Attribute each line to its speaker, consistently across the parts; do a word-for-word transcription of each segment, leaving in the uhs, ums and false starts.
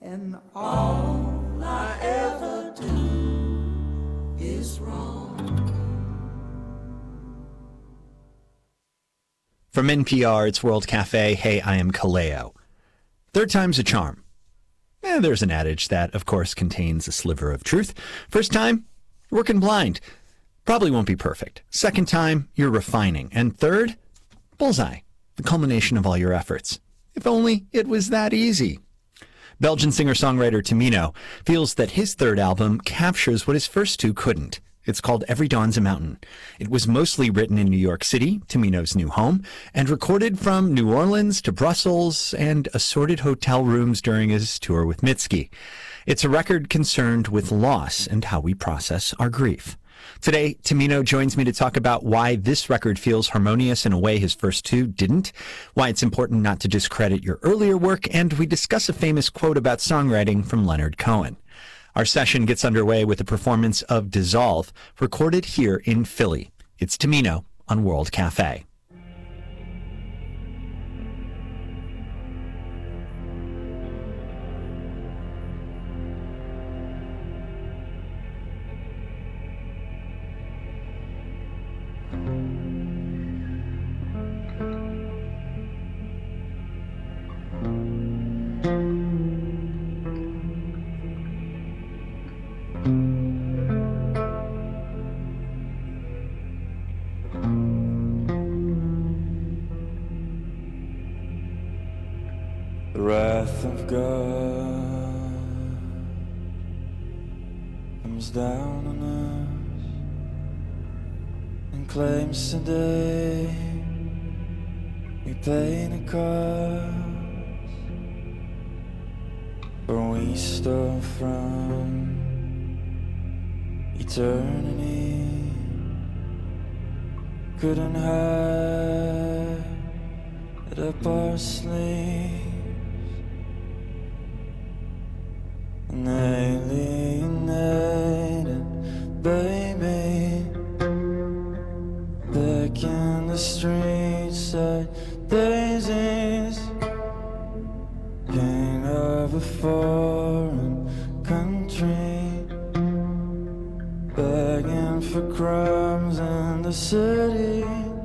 Speaker 1: and all I ever do is wrong.
Speaker 2: From N P R, it's World Cafe. Hey, I am Kaleo. Third time's a charm. Eh, there's an adage that, of course, contains a sliver of truth. First time, working blind. Probably won't be perfect. Second time, you're refining. And third, bullseye. The culmination of all your efforts. If only it was that easy. Belgian singer-songwriter Tamino feels that his third album captures what his first two couldn't. It's called Every Dawn's a Mountain. It was mostly written in New York City, Tamino's new home, and recorded from New Orleans to Brussels and assorted hotel rooms during his tour with Mitski. It's a record concerned with loss and how we process our grief. Today, Tamino joins me to talk about why this record feels harmonious in a way his first two didn't, why it's important not to discredit your earlier work, and we discuss a famous quote about songwriting from Leonard Cohen. Our session gets underway with a performance of Dissolve, recorded here in Philly. It's Tamino on World Cafe.
Speaker 3: The wrath of God comes down on us and claims today we pay the cost, for we stole from eternity, couldn't hide it up our sleeves. An alienated baby back in the streets like daisies, king of a foreign country, begging for crumbs in the city.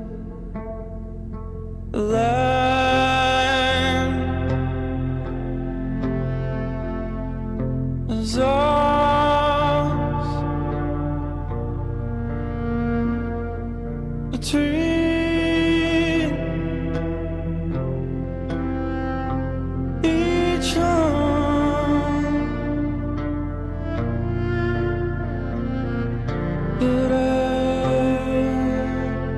Speaker 3: Ours, a tree, each home, but I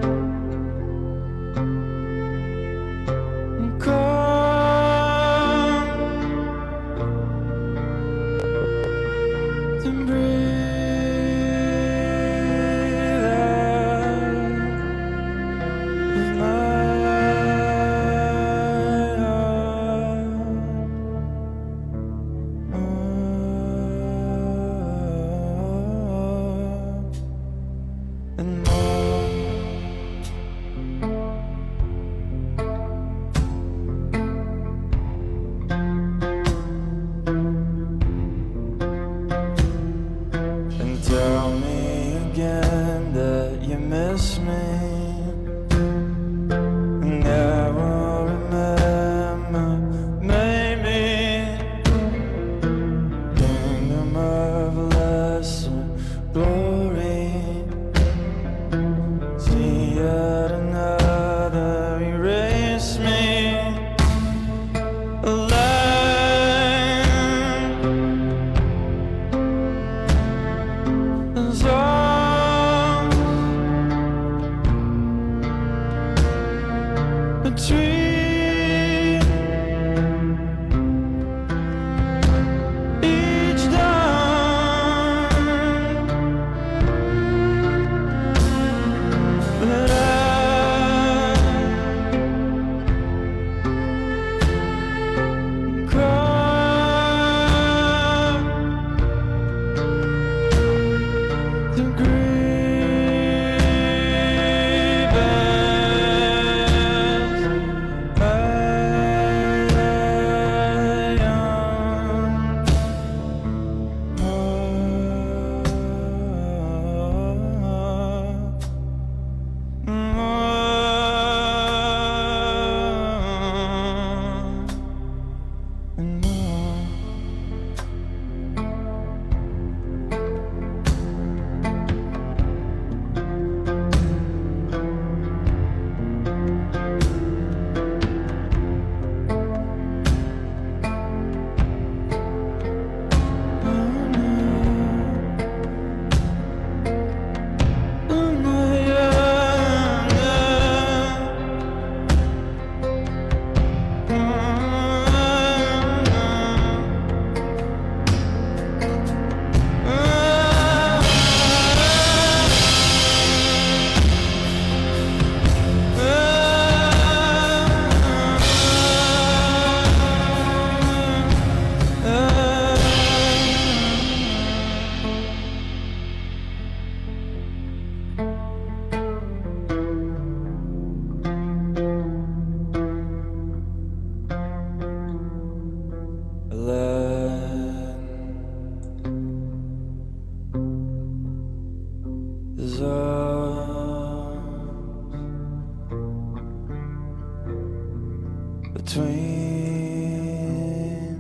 Speaker 3: between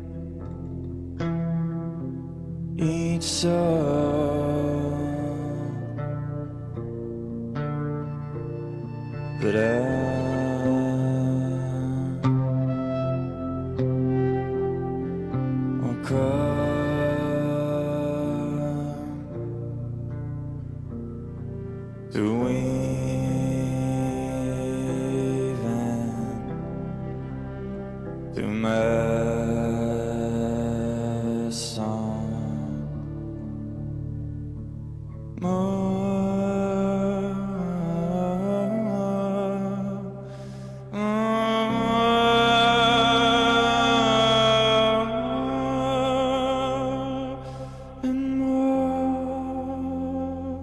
Speaker 3: each soul, but I will come to weaving through my song more. And more.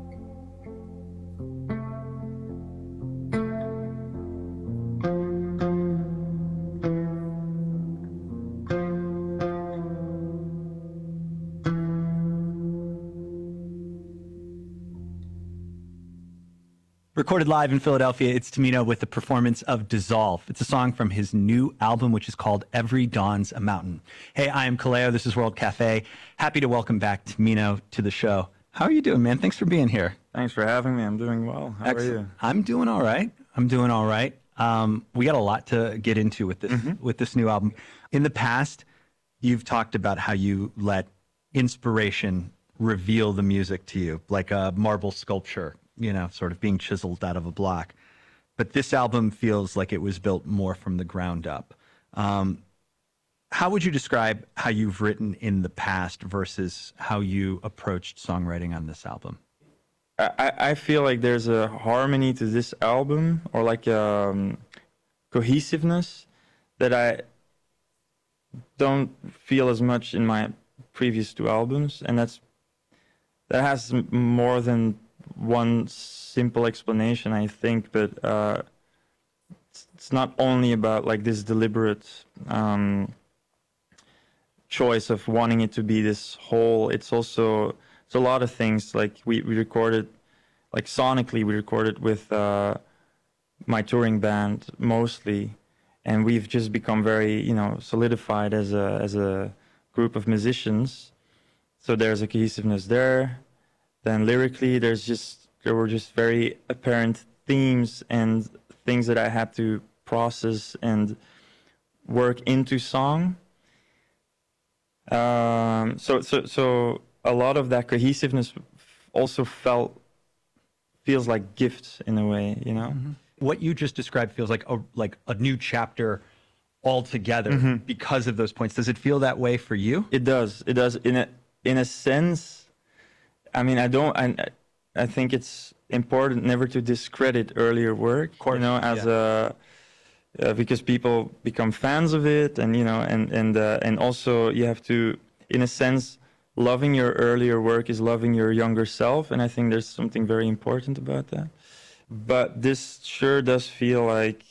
Speaker 2: Recorded live in Philadelphia, it's Tamino with the performance of Dissolve. It's a song from his new album, which is called Every Dawn's a Mountain. Hey, I am Kaleo. This is World Cafe. Happy to welcome back Tamino to the show. How are you doing, man? Thanks for being here.
Speaker 3: Thanks for having me. I'm doing well. How are you?
Speaker 2: I'm doing all right. I'm doing all right. Um, we got a lot to get into with this with this new album. In the past, you've talked about how you let inspiration reveal the music to you, like a marble sculpture, you know, sort of being chiseled out of a block. But this album feels like it was built more from the ground up. Um, how would you describe how you've written in the past versus how you approached songwriting on this album?
Speaker 3: I, I feel like there's a harmony to this album, or like um, cohesiveness that I don't feel as much in my previous two albums, and that's that has m- more than one simple explanation, I think. But uh, it's, it's not only about like this deliberate um, choice of wanting it to be this whole. It's also it's a lot of things. Like we, we recorded, like sonically, we recorded with uh, my touring band mostly, and we've just become very, you know, solidified as a as a group of musicians. So there's a cohesiveness there. Then lyrically, there's just there were just very apparent themes and things that I had to process and work into song. Um, so so so a lot of that cohesiveness also felt feels like gifts in a way, you know.
Speaker 2: Mm-hmm. What you just described feels like a like a new chapter altogether
Speaker 3: Mm-hmm.
Speaker 2: because of those points. Does it feel that way for you?
Speaker 3: It does. It does. In a in a sense, I mean, I don't. I I think it's important never to discredit earlier work.
Speaker 2: Of course,
Speaker 3: you know, as
Speaker 2: yeah.
Speaker 3: a uh, because people become fans of it, and you know, and and uh, and also you have to, in a sense, loving your earlier work is loving your younger self, and I think there's something very important about that. But this sure does feel like,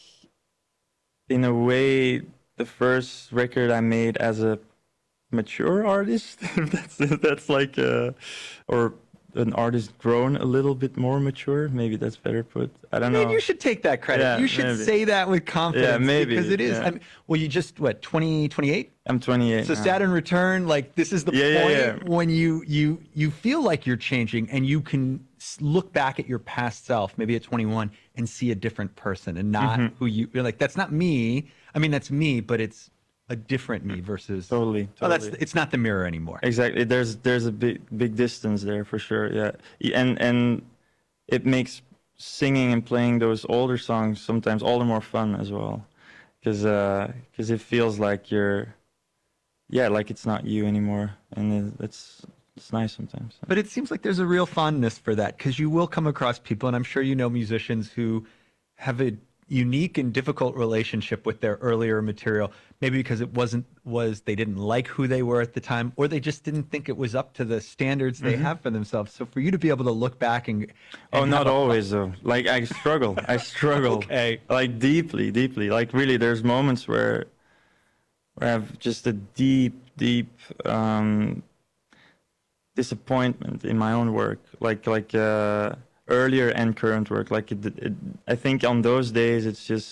Speaker 3: in a way, the first record I made as a mature artist. that's that's like uh or an artist grown a little bit more mature. Maybe that's better put. I don't
Speaker 2: I mean,
Speaker 3: know.
Speaker 2: you should take that credit.
Speaker 3: Yeah,
Speaker 2: you should
Speaker 3: maybe.
Speaker 2: say that with confidence.
Speaker 3: Yeah, maybe,
Speaker 2: Because it is.
Speaker 3: yeah.
Speaker 2: I mean, well, you just, what, twenty, twenty-eight?
Speaker 3: I'm twenty-eight.
Speaker 2: So
Speaker 3: now.
Speaker 2: Saturn Return, like this is the
Speaker 3: Yeah, yeah,
Speaker 2: point
Speaker 3: yeah.
Speaker 2: when you you you feel like you're changing and you can s- look back at your past self, maybe at twenty-one, and see a different person and not
Speaker 3: Mm-hmm.
Speaker 2: who you, you're like, that's not me. I mean, that's me, but it's a different me versus.
Speaker 3: Totally,
Speaker 2: Oh, that's
Speaker 3: totally.
Speaker 2: it's not the mirror anymore.
Speaker 3: Exactly. There's there's a big big distance there for sure. Yeah, Y- and and it makes singing and playing those older songs sometimes all the more fun as well, because because it feels like you're, yeah, like it's not you anymore, and it, it's it's nice sometimes.
Speaker 2: But it seems like there's a real fondness for that because you will come across people, and I'm sure you know musicians who have a unique and difficult relationship with their earlier material, maybe because it wasn't was they didn't like who they were at the time, or they just didn't think it was up to the standards they have for themselves. So for you to be able to look back and, and
Speaker 3: Oh,
Speaker 2: have
Speaker 3: not
Speaker 2: a-
Speaker 3: always though. Like I struggle. I struggle.
Speaker 2: Okay.
Speaker 3: Like deeply, deeply. Like really, there's moments where, where I have just a deep, deep um, disappointment in my own work. Like like uh, earlier and current work. Like it, it, I think on those days, it's just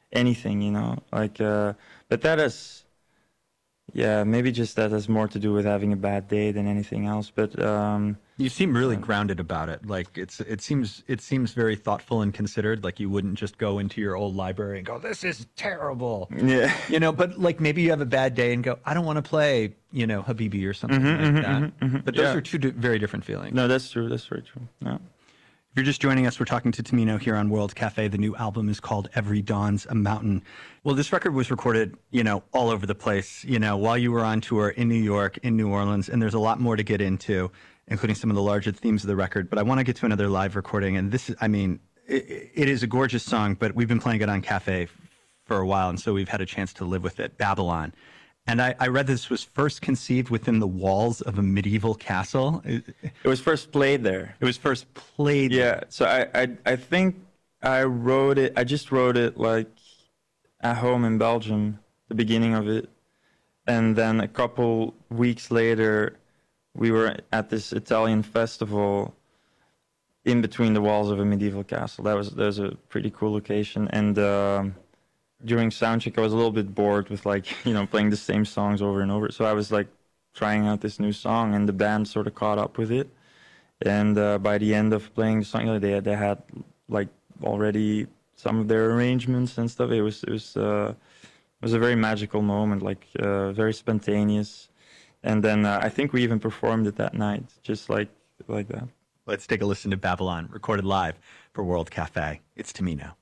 Speaker 3: anything, you know. Like, uh, but that is, yeah, maybe just that has more to do with having a bad day than anything else. But um,
Speaker 2: You seem really grounded about it. Like it's it seems it seems very thoughtful and considered. Like you wouldn't just go into your old library and go, "This is terrible,"
Speaker 3: yeah,
Speaker 2: you know. But like maybe you have a bad day and go, "I don't want to play," you know, Habibi or something like that. But those
Speaker 3: yeah.
Speaker 2: are two di- very different feelings.
Speaker 3: no, that's true. That's very true. No.
Speaker 2: If you're just joining us, we're talking to Tamino here on World Cafe. The new album is called Every Dawn's a Mountain. Well, this record was recorded, you know, all over the place, you know, while you were on tour in New York, in New Orleans, and there's a lot more to get into, including some of the larger themes of the record. But I want to get to another live recording. And this is, I mean, it, it is a gorgeous song, but we've been playing it on Cafe for a while. And so we've had a chance to live with it, Babylon. And I, I read this was first conceived within the walls of a medieval castle. It,
Speaker 3: It was first played there.
Speaker 2: it was first played.
Speaker 3: Yeah, so I, I I think I wrote it. I just wrote it like at home in Belgium, the beginning of it, and then a couple weeks later, we were at this Italian festival in between the walls of a medieval castle. That was that was a pretty cool location, and um, during soundcheck, I was a little bit bored with like you know playing the same songs over and over. So I was like trying out this new song, and the band sort of caught up with it. And uh, by the end of playing the song, you know, they they had like already some of their arrangements and stuff. It was it was uh, it was a very magical moment, like uh, very spontaneous. And then uh, I think we even performed it that night, just like like that.
Speaker 2: Let's take a listen to Babylon, recorded live for World Cafe. It's Tamino.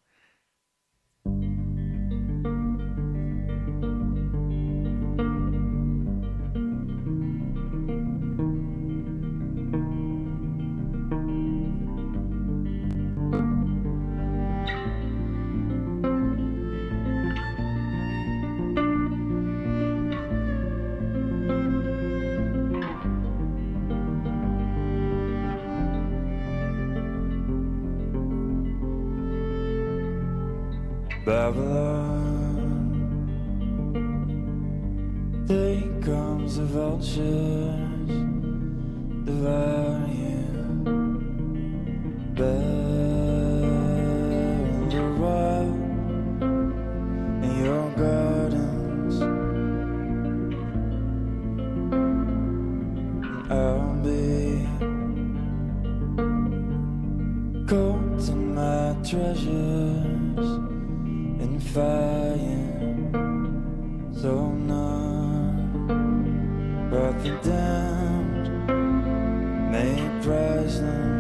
Speaker 4: Babylon, there comes the vultures, devour you, build a wall in your gardens, and I'll be cold to my treasures and fire so numb, but the damned may prize them.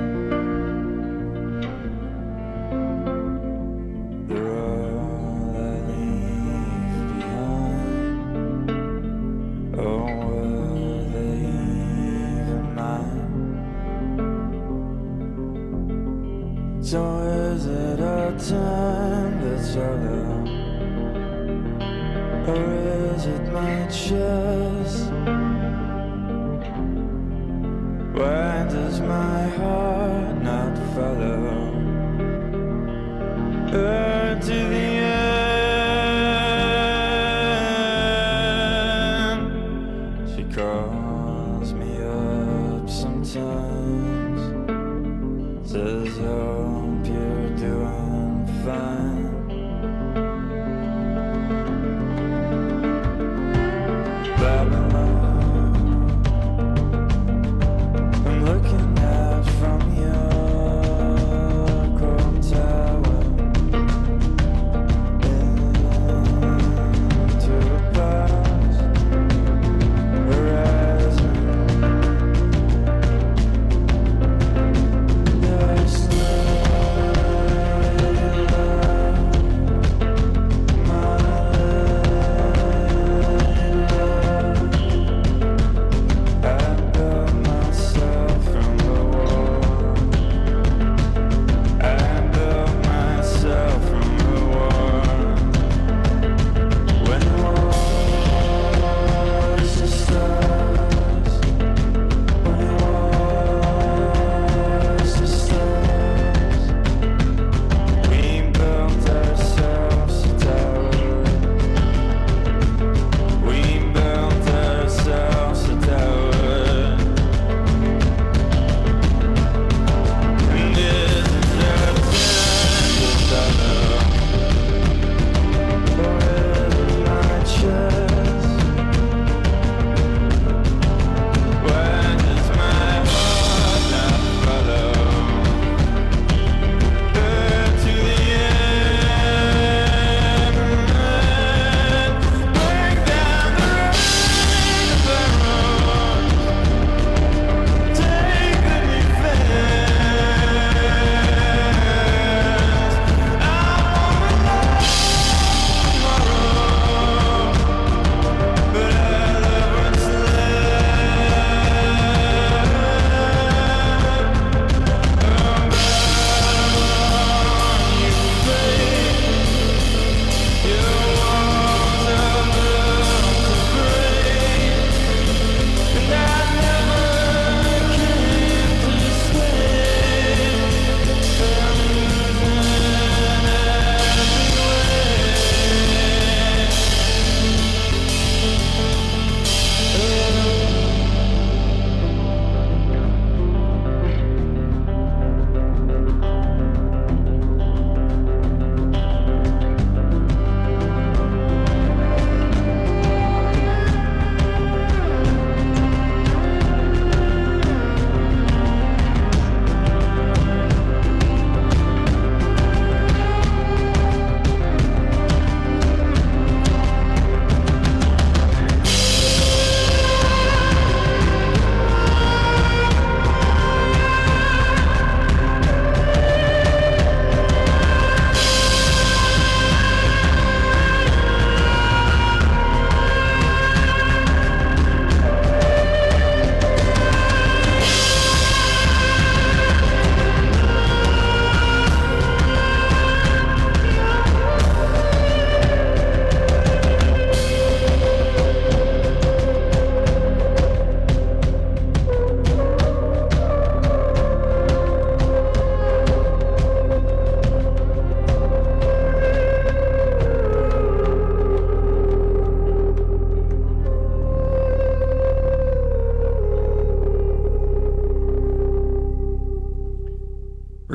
Speaker 4: They're all I leave behind. Oh, were they even mine? So is it our time that's shallow? Or is it my chest? Why does my heart not follow her to the end? She calls me up sometimes, says hope you're doing fine. I'm looking out from your cold tower.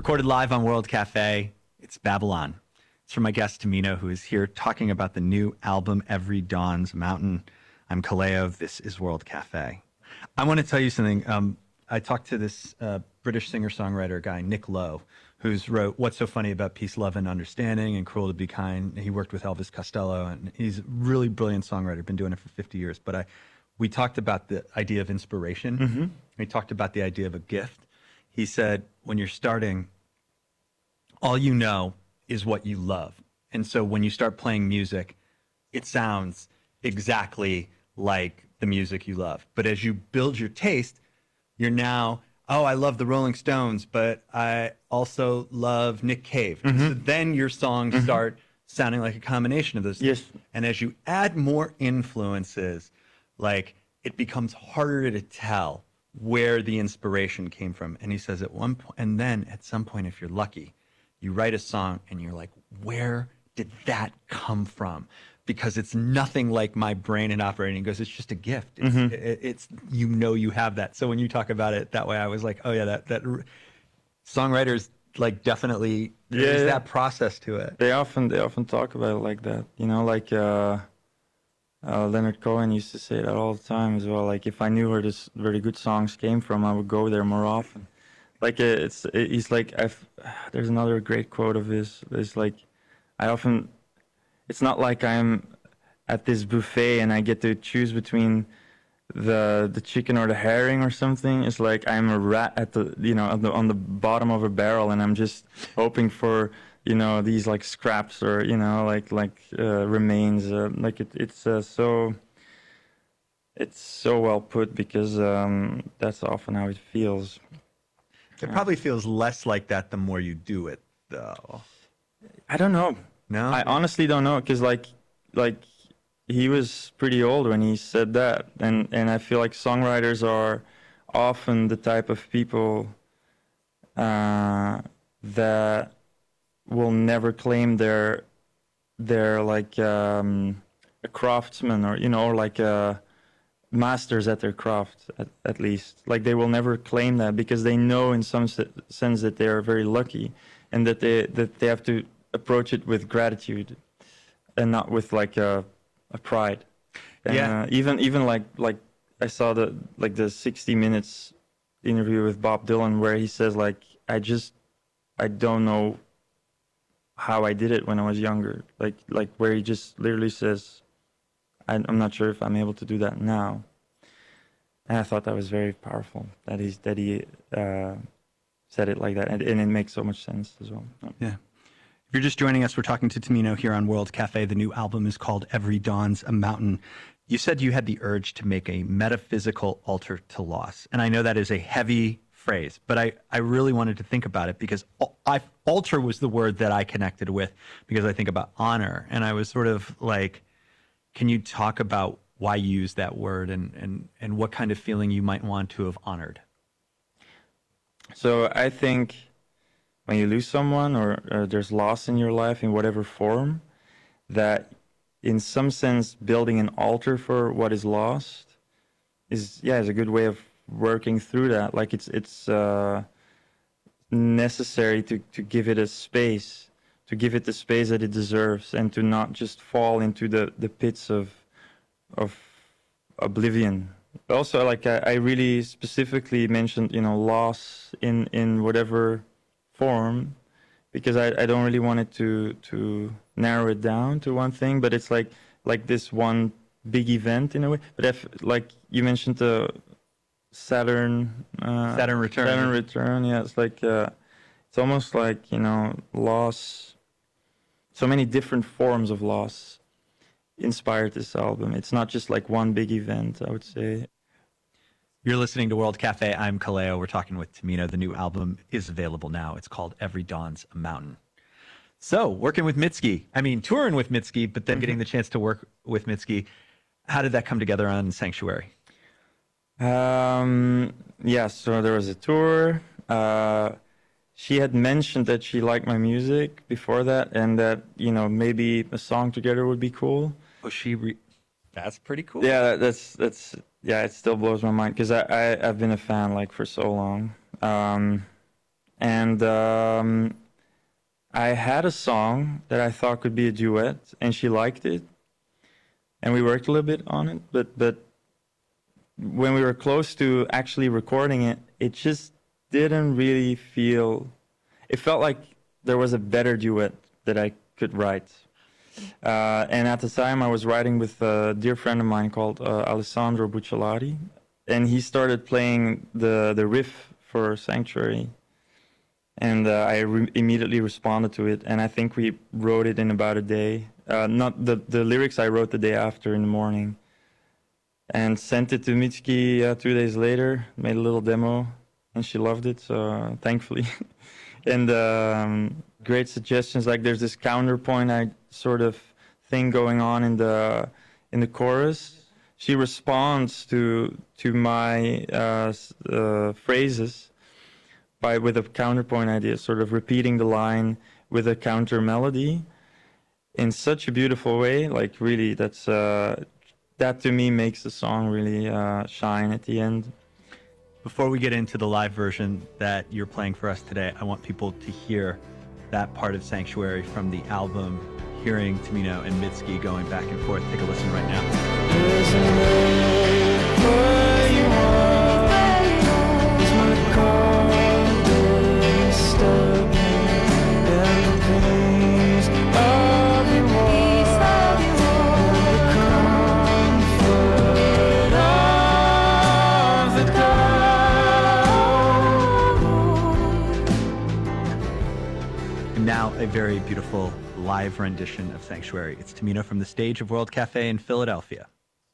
Speaker 2: recorded live on World Cafe. It's Babylon. It's from my guest Tamino, who is here talking about the new album Every Dawn's Mountain. I'm Kaleo. This is World Cafe. I want to tell you something. Um, I talked to this uh, British singer-songwriter guy, Nick Lowe, who's wrote What's So Funny About Peace, Love, and Understanding and Cruel to Be Kind. He worked with Elvis Costello, and he's a really brilliant songwriter, been doing it for fifty years. But I, we talked about the idea of inspiration. Mm-hmm. We talked about the idea of a gift. He said, when you're starting, all you know is what you love. And so when you start playing music, it sounds exactly like the music you love. But as you build your taste, you're now, oh, I love the Rolling Stones, but I also love Nick Cave. Mm-hmm. So then your songs mm-hmm. start sounding like a combination of those things.
Speaker 3: Yes.
Speaker 2: And as you add more influences, like it becomes harder to tell where the inspiration came from. And he says at one point, and then at some point, if you're lucky, you write a song and you're like, where did that come from? Because it's nothing like my brain and operating. He goes, it's just a gift. It's, mm-hmm. it, it's, you know, you have that. So when you talk about it that way, I was like, oh yeah, that, that songwriters like definitely, there's
Speaker 3: yeah,
Speaker 2: that process to it.
Speaker 3: They often, they often talk about it like that, you know, like, uh, uh, Leonard Cohen used to say that all the time as well. Like if I knew where this, where the good songs came from, I would go there more often. Like it's, it, he's like, I've, there's another great quote of his, it's like, I often, it's not like I'm at this buffet and I get to choose between the the chicken or the herring or something. It's like I'm a rat at the, you know, on the, on the bottom of a barrel and I'm just hoping for, you know, these like scraps or, you know, like, like uh, remains. Uh, like it, it's uh, so, it's so well put because um, that's often how it feels.
Speaker 2: It probably feels less like that the more you do it, though.
Speaker 3: I don't know.
Speaker 2: No,
Speaker 3: I honestly don't know because like, like he was pretty old when he said that, and and I feel like songwriters are often the type of people uh, that will never claim they're they're like um, a craftsman or you know or like a masters at their craft at, at least. Like they will never claim that because they know in some se- sense that they are very lucky and that they that they have to approach it with gratitude and not with like a, a pride. And,
Speaker 2: yeah.
Speaker 3: Uh, even even like like I saw the like the sixty minutes interview with Bob Dylan where he says like I just I don't know how I did it when I was younger. Like like where he just literally says I'm not sure if I'm able to do that now. And I thought that was very powerful that he's that he uh, said it like that, and, and it makes so much sense as well.
Speaker 2: Yeah. If you're just joining us, we're talking to Tamino here on World Cafe. The new album is called Every Dawn's a Mountain. You said you had the urge to make a metaphysical altar to loss, and I know that is a heavy phrase, but I, I really wanted to think about it because I, altar was the word that I connected with because I think about honor, and I was sort of like, can you talk about why you use that word and, and, and what kind of feeling you might want to have honored?
Speaker 3: So I think when you lose someone or, or there's loss in your life in whatever form, that in some sense building an altar for what is lost is, yeah, is a good way of working through that. Like it's it's uh, necessary to, to give it a space. To give it the space that it deserves and to not just fall into the, the pits of of oblivion. Also, like I, I really specifically mentioned, you know, loss in, in whatever form, because I, I don't really want it to to narrow it down to one thing, but it's like like this one big event in a way. But if like you mentioned the Saturn uh,
Speaker 2: Saturn Return.
Speaker 3: Saturn Return, yeah, it's like uh, it's almost like, you know, loss. So many different forms of loss inspired this album. It's not just like one big event, I would say.
Speaker 2: You're listening to World Cafe. I'm Kaleo. We're talking with Tamino. The new album is available now. It's called Every Dawn's a Mountain. So, working with Mitski, I mean, touring with Mitski, but then mm-hmm. getting the chance to work with Mitski. How did that come together on Sanctuary?
Speaker 3: Um, yeah, so there was a tour. Uh, She had mentioned that she liked my music before that, and that, you know, maybe a song together would be cool.
Speaker 2: Oh, she re- that's pretty cool.
Speaker 3: Yeah, that's that's yeah, it still blows my mind because I, I I've been a fan like for so long. Um, and um, I had a song that I thought could be a duet, and she liked it, and we worked a little bit on it. But but when we were close to actually recording it, it just didn't really feel. It felt like there was a better duet that I could write. Uh, and at the time, I was writing with a dear friend of mine called uh, Alessandro Bucciolati, and he started playing the the riff for Sanctuary, and uh, I re- immediately responded to it, and I think we wrote it in about a day. Uh, not the the lyrics I wrote the day after in the morning, and sent it to Mitski uh, two days later. Made a little demo, and she loved it, so uh, thankfully. And um, great suggestions. Like there's this counterpoint I sort of thing going on in the in the chorus. She responds to to my uh, uh, phrases by with a counterpoint idea, sort of repeating the line with a counter melody in such a beautiful way. Like really, that's uh, that to me makes the song really uh, shine at the end.
Speaker 2: Before we get into the live version that you're playing for us today, I want people to hear that part of Sanctuary from the album, hearing Tamino and Mitski going back and forth. Take a listen right now.
Speaker 4: There's a lake where you are. Is my car disturbing? And the peace of your walk, and the comfort of the dark.
Speaker 2: And now a very beautiful live rendition of Sanctuary. It's Tamino from the stage of World Cafe in Philadelphia.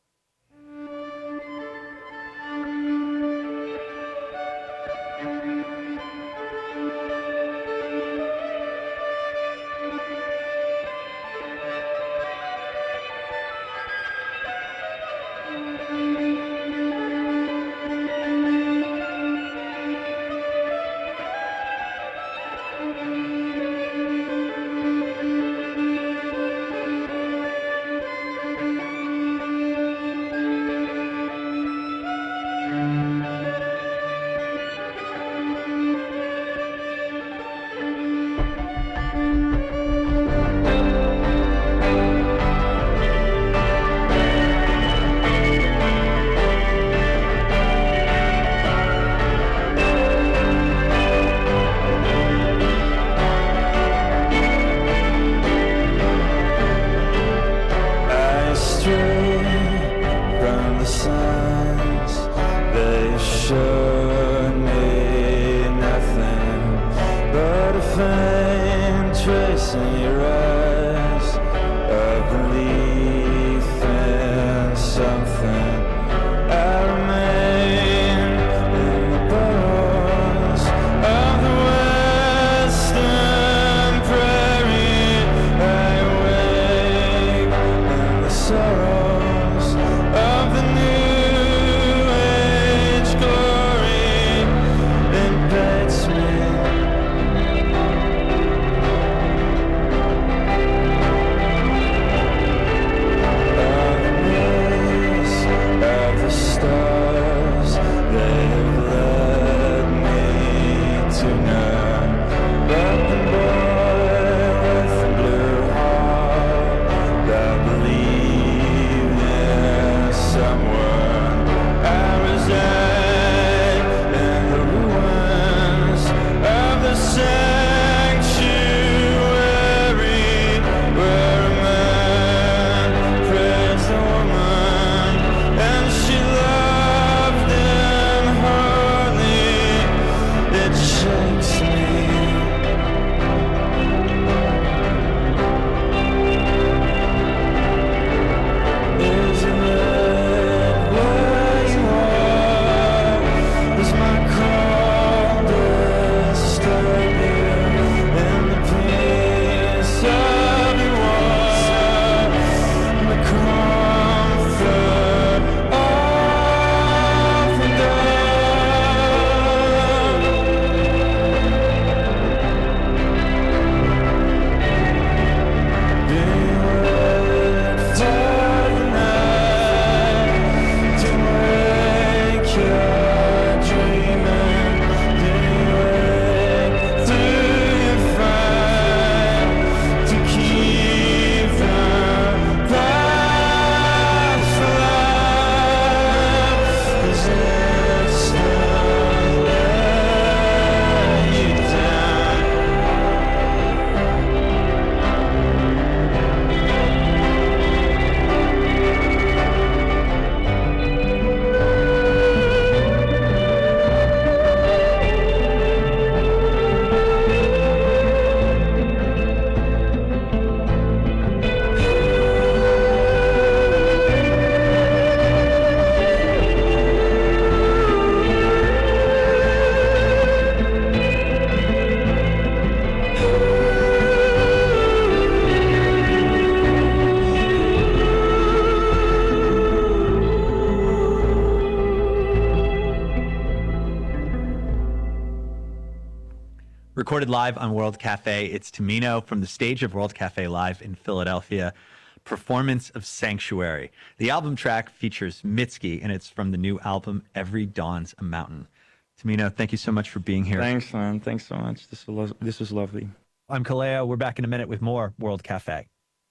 Speaker 4: I stray from the signs, they showed me nothing but a faint trace in your eyes, a belief in something. I remain in the bones of the western prairie. I awake in the sorrows of the new age glory.
Speaker 2: recorded live on World Cafe. It's Tamino from the stage of World Cafe Live in Philadelphia. Performance of Sanctuary. The album track features Mitski, and it's from the new album Every Dawn's a Mountain. Tamino, thank you so much for being here.
Speaker 3: Thanks, man. Thanks so much. This was, this was lovely.
Speaker 2: I'm Kaleo. We're back in a minute with more World Cafe.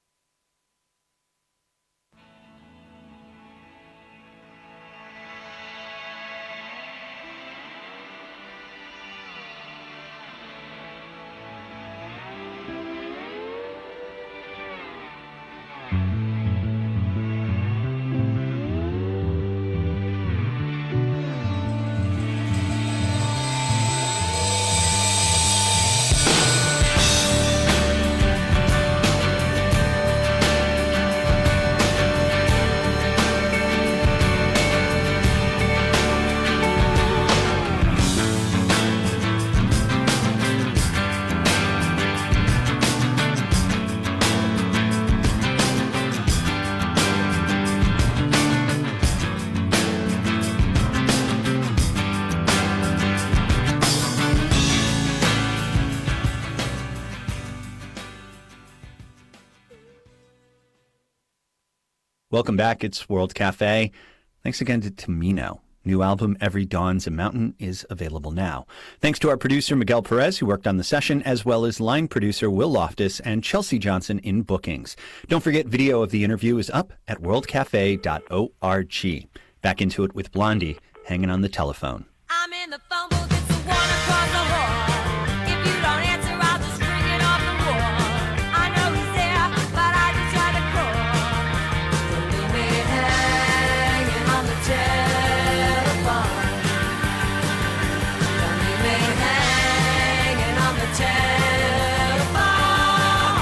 Speaker 2: Welcome back. It's World Cafe. Thanks again to Tamino. New album, Every Dawn's a Mountain, is available now. Thanks to our producer, Miguel Perez, who worked on the session, as well as line producer Will Loftus and Chelsea Johnson in bookings. Don't forget, video of the interview is up at world cafe dot org. Back into it with Blondie, hanging on the telephone.
Speaker 5: I'm in the phone booth, it's the one across the hall. If you don't answer, I'll just bring it off the wall. I know he's there, but I just try to call. Don't leave me hanging on the telephone. Don't leave me hanging on the telephone.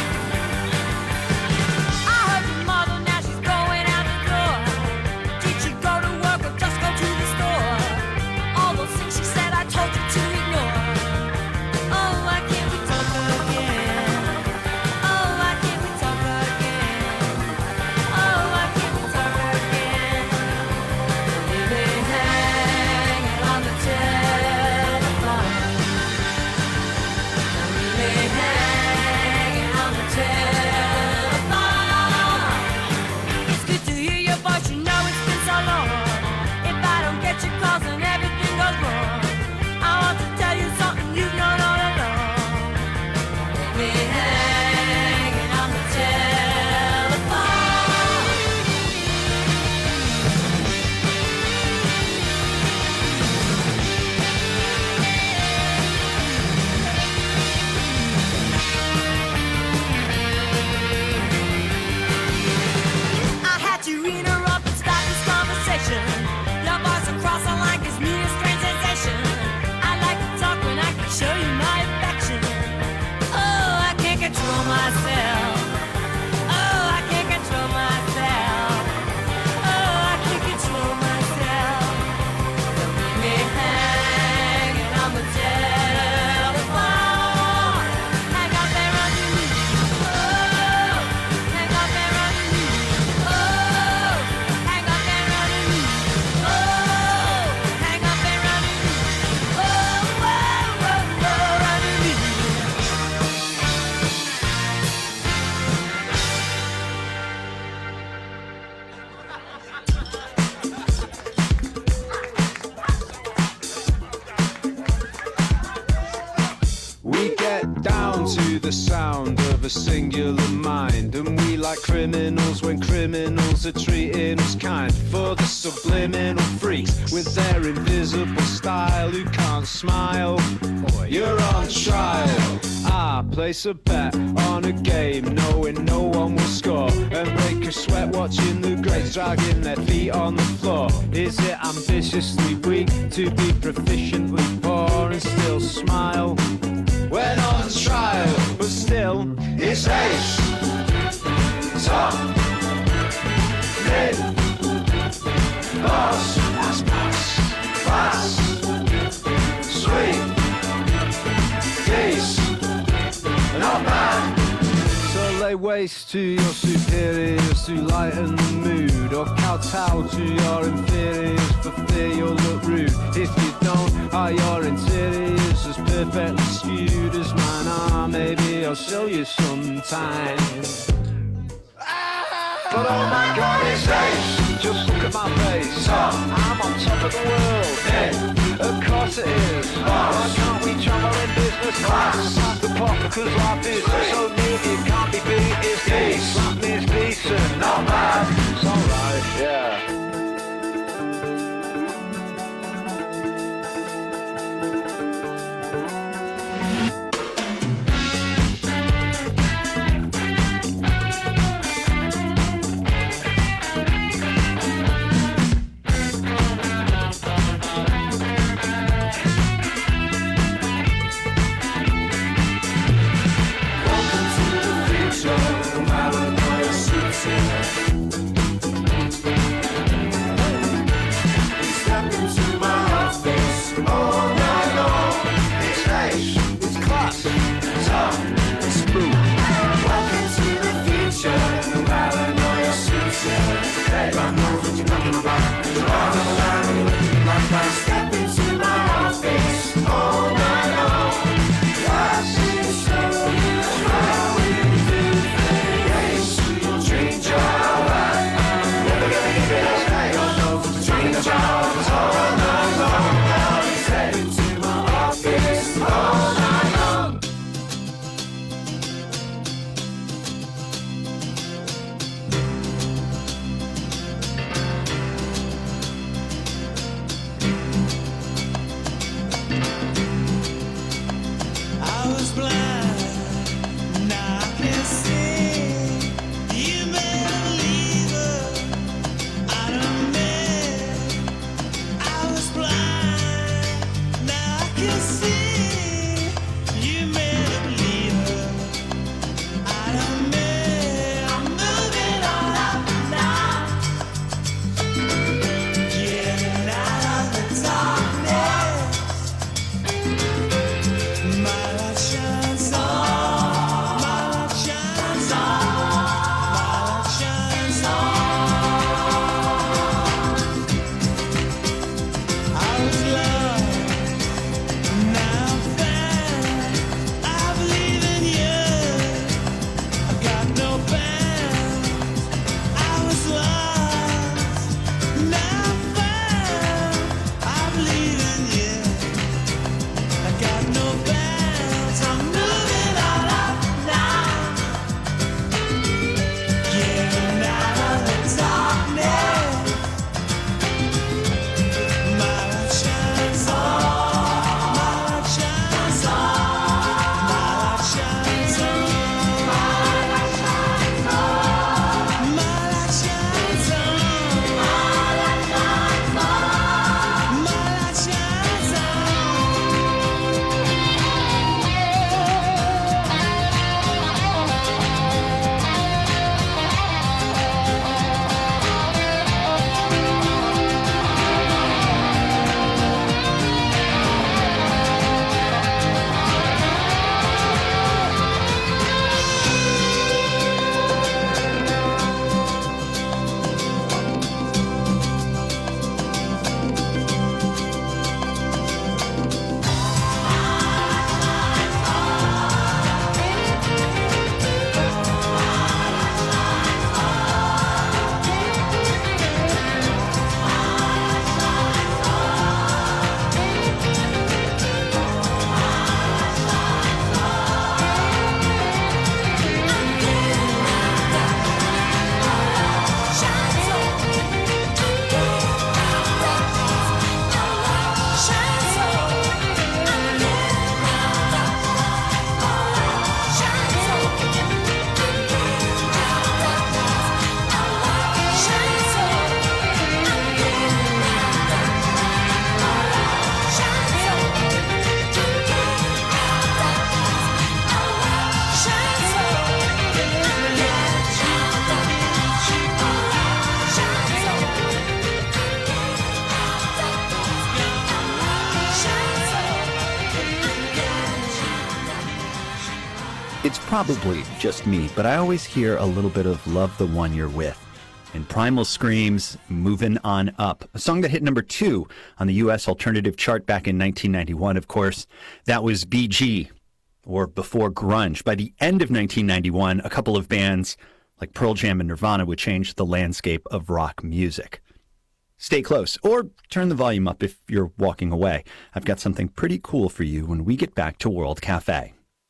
Speaker 5: I heard your mother, now she's going out the door. Did you go to work or just go to the store? All those things she said I told you to ignore. Oh, why can't we talk again? Oh, why can't we talk again? Oh, why can't we talk again? Don't leave me hanging on the telephone. Don't leave me hanging on the telephone. It's good to hear your voice, you know it's been so long. If I don't get your calls, then everything goes wrong. I want to tell you something you've known all along. Leave me hanging on the telephone. I had to interrupt and stop this conversation. Your voice across the line gives me a strange sensation. I like to talk when I can show you my affection. Oh, I can't control myself. Oh, I can't control myself. Oh, I can't control myself. Don't leave me hanging on the telephone. Hang up there underneath. Oh, hang up there underneath. Oh, hang up there underneath. Oh, hang up there underneath. Oh, whoa, whoa, whoa, underneath.
Speaker 6: We get down to the sound of a singular mind, and we like criminals when criminals are treating us kind. For the subliminal freaks with their invisible style who can't smile, you're on trial. I place a bet on a game knowing no one will score, and break a sweat watching the greats dragging their feet on the floor. Is it ambitiously weak to be proficiently poor and still smile when on trial? But still, it's ace, top, mid, boss, class, sweet, geese, not bad. So lay waste to your superiors to lighten the mood, or kowtow to your inferiors for fear you'll look rude. If you don't, Are your interiors as perfectly skewed as mine are? Maybe I'll show you sometime. But oh my God, it's ace. Just look at my face. I'm on top of the world. Yeah, of course it is. Why can't we travel in business class? Pass the pot because life is so neat. It can't be beat. It's peace. That means decent, not bad. It's alright, yeah.
Speaker 2: It's probably just me, but I always hear a little bit of Love the One You're With. and Primal Scream's Movin' On Up, a song that hit number two on the U S alternative chart back in nineteen ninety-one, of course. That was B G, or Before Grunge. By the end of nineteen ninety-one, a couple of bands like Pearl Jam and Nirvana would change the landscape of rock music. Stay close, or turn the volume up if you're walking away. I've got something pretty cool for you when we get back to World Cafe.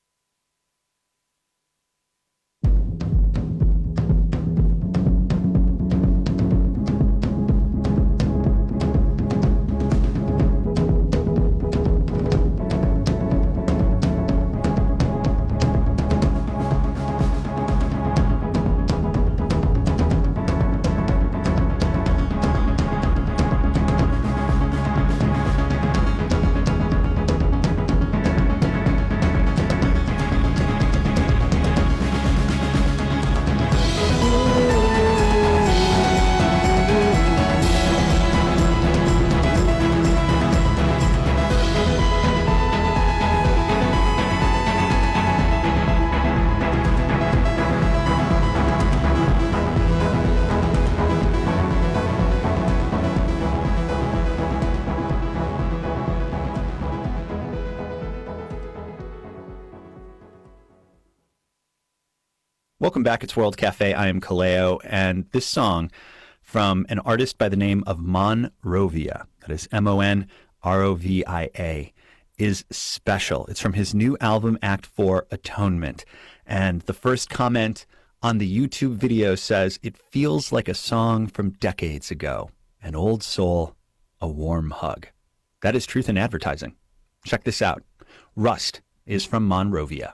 Speaker 2: Welcome back. It's World Cafe. I am Kaleo, and this song from an artist by the name of Monrovia, that is M O N R O V I A, is special. It's from his new album, Act four, Atonement. And the first comment on the YouTube video says, "It feels like a song from decades ago. An old soul, a warm hug." That is truth in advertising. Check this out. Rust is from Monrovia.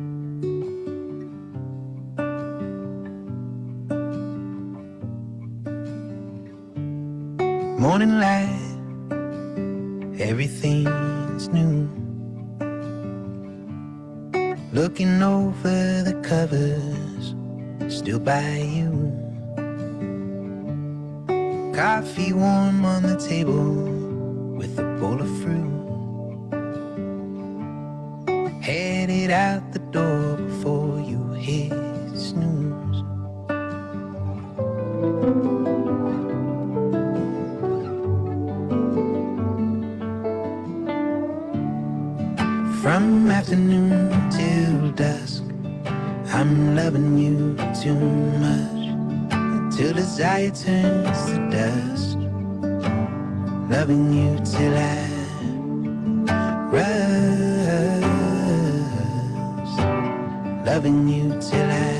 Speaker 7: Morning light, everything's new. Looking over the covers, still by you. Coffee warm on the table with a bowl of fruit. Headed out the door before you hit snooze. From afternoon till dusk, I'm loving you too much, until desire turns to dust. Loving you till I rust. Loving you till I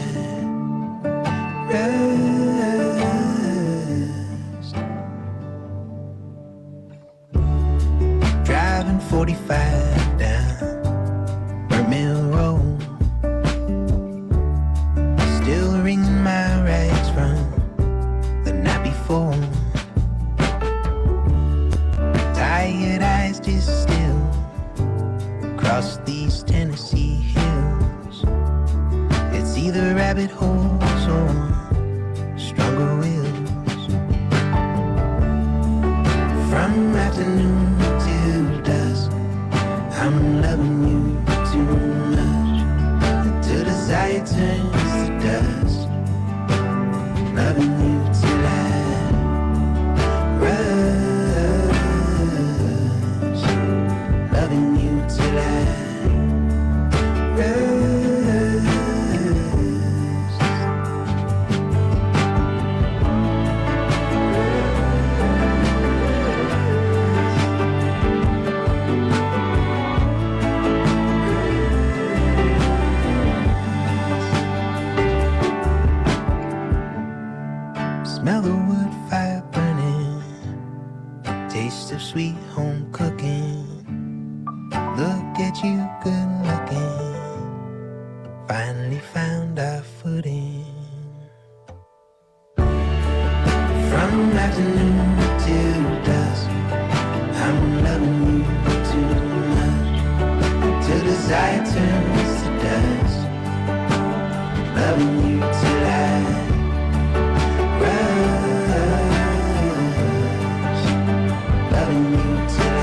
Speaker 7: rust. Driving forty-five down Mill Road, still wringing my rags from the night before. Tired eyes just still across these Tennessee hills. It's either rabbit holes or stronger wills. From afternoon till dusk, I'm loving you too much, until desire turns to dust. Loving you till I rust. Loving you till I rust. Smell the wood fire burning, taste of sweet home cooking. Look at you good looking, finally found our footing. From afternoon till dusk, I'm loving you too much, till desire turns to dust. Loving you till I rust. Loving you till I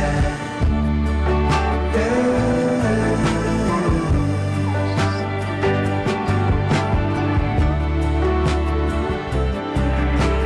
Speaker 7: rust.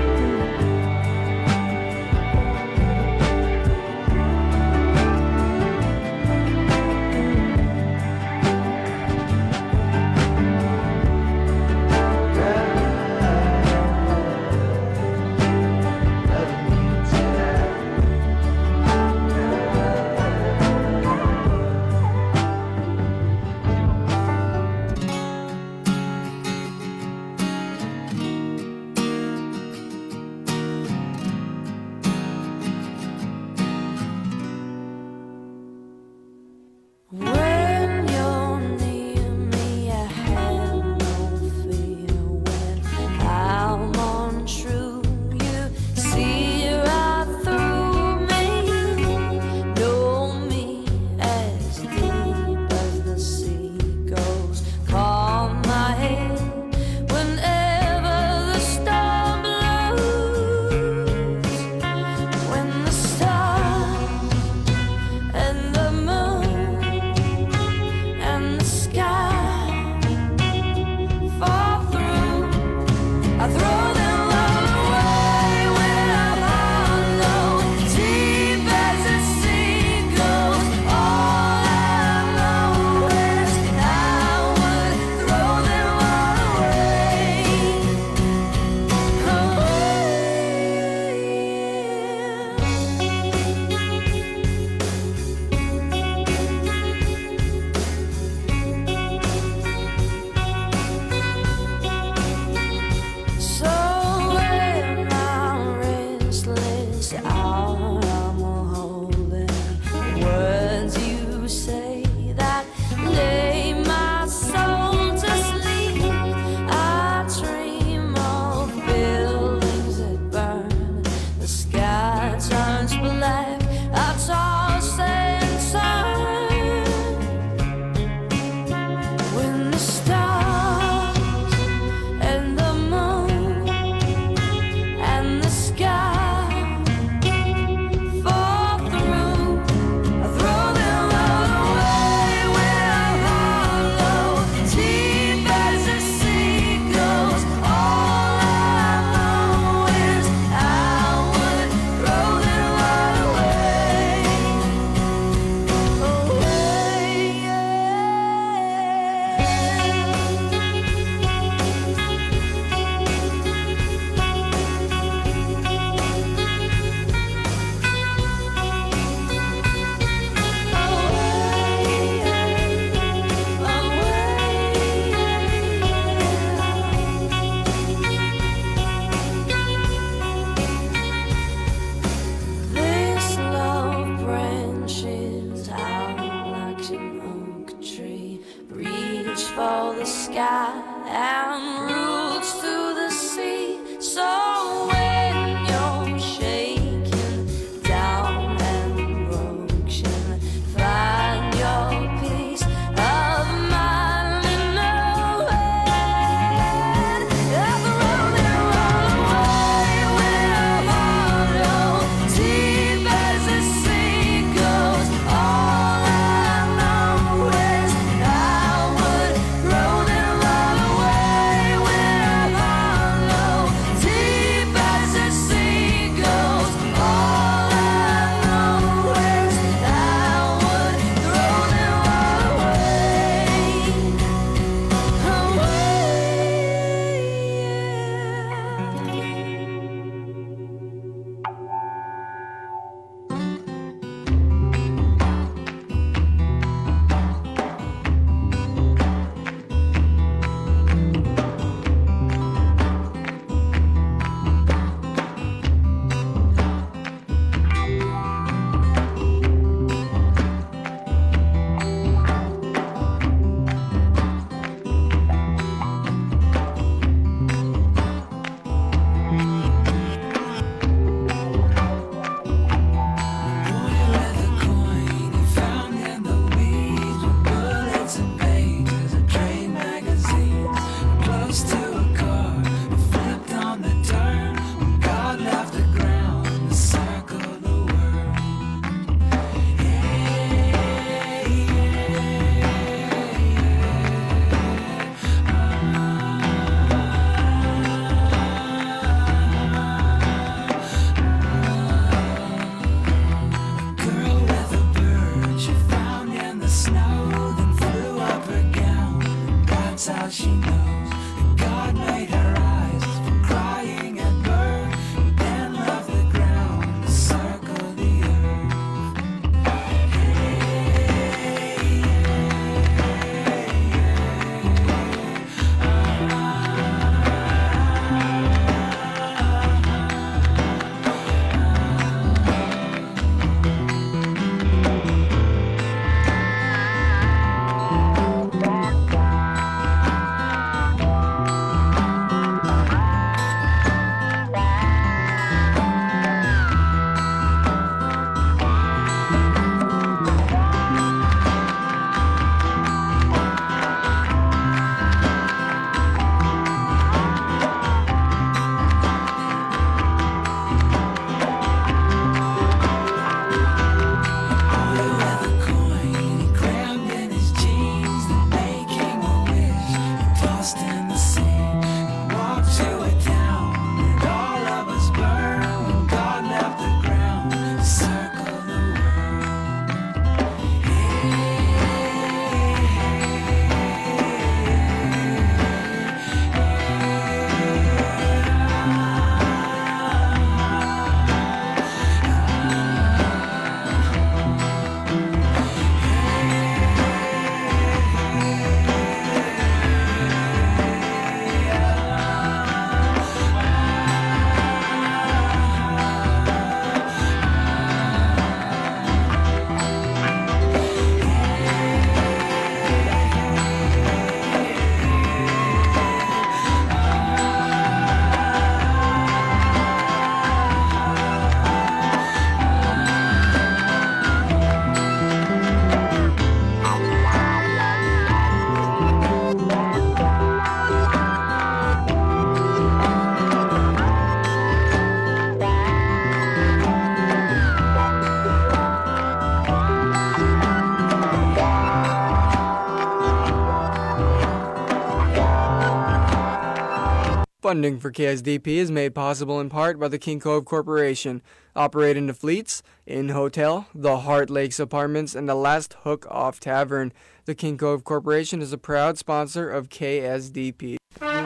Speaker 8: Funding for K S D P is made possible in part by the King Cove Corporation, operating the Fleets, Inn Hotel, the Heart Lakes Apartments, and the Last Hook Off Tavern. The King Cove Corporation is a proud sponsor of K S D P.
Speaker 9: Come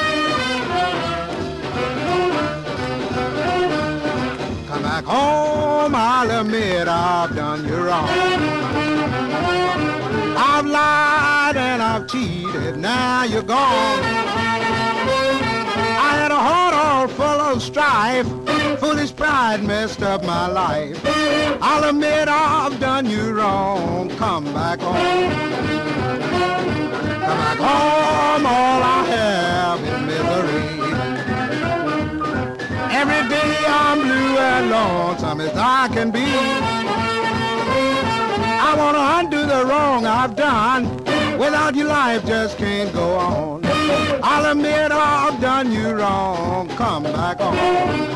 Speaker 9: back home, I'll admit I've done you wrong. I've lied and I've cheated, now you're gone. I had a heart all full of strife, foolish pride messed up my life. I'll admit I've done you wrong, come back home. Come back home, all I have is misery. Every day I'm blue and lonesome as I can be. I want to undo the wrong I've done. Without you, life just can't go on. I'll admit I've done you wrong. Come back home.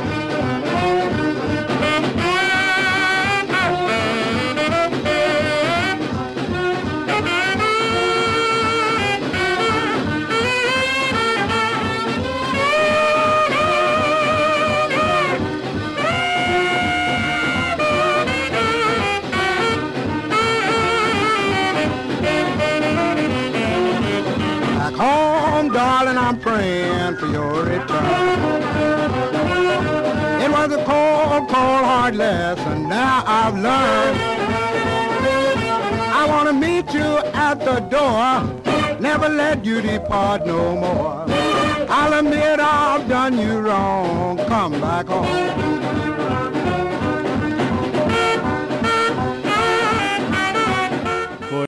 Speaker 9: Home, darling, I'm praying for your return. It was a cold, cold, hard lesson, now I've learned. I want to meet you at the door, never let you depart no more. I'll admit I've done you wrong, come back home.